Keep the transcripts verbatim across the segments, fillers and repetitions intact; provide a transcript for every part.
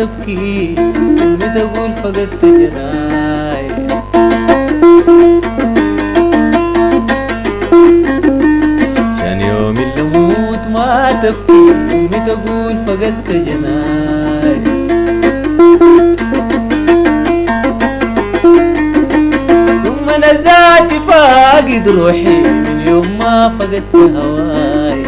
تبكي أمي تقول فقدت جناي. عشان يوم اللي أموت ما تبكي أمي تقول فقدت جناي. ثم أنا ذاتي فاقد روحي من يوم ما فقدت هواي.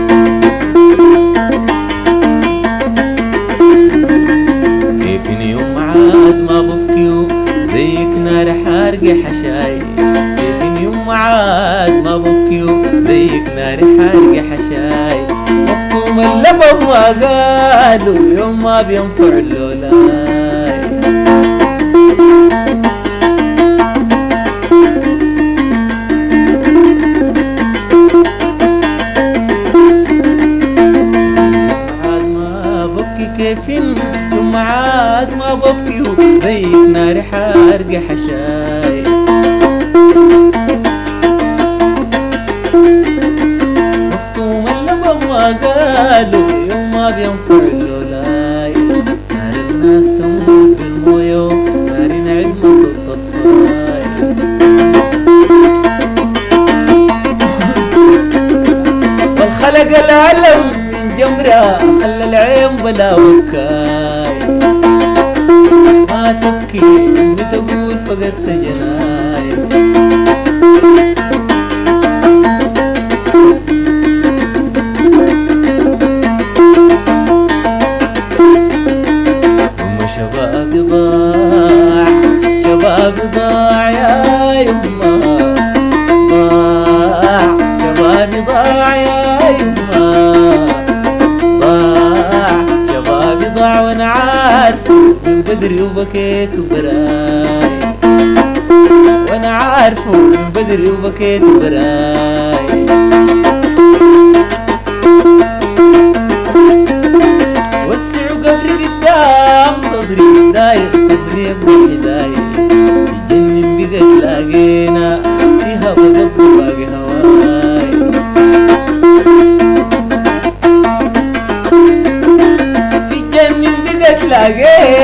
كيفني يوم عاد ما ببكي زيك نار حارقة حشاي. كيفني يوم عاد ما ببكي زيك نار حارقة حشاي. مفطوم اللبن ما قالوا يوم ما بينفع اللولاي. كيفين ثم عاد ما ببكي زيك نار حارقة حشاي. مختوم اللبن ما قالوا يوم ما بينفع اللولاي. نار الناس تموت بالمويه نار نعد ما تطفاي. والخلق العلم من جمرة خلى العين بلا وكاي. ما تبكي أمي تقول فقدت جناي. أم شبابي ضاع شبابي ضاع يا يما ضاع شبابي ضاع يا يما ضاع. وانا عارفه من بدري وبكيت وبراي. وانا عارفه من بدري وبكيت وبراي. وسعوا قبري قدام صدري دايق صدري ابو الهداية. الجنن بقت لاقينا فيها بقضي باقي هواي. تلاقينا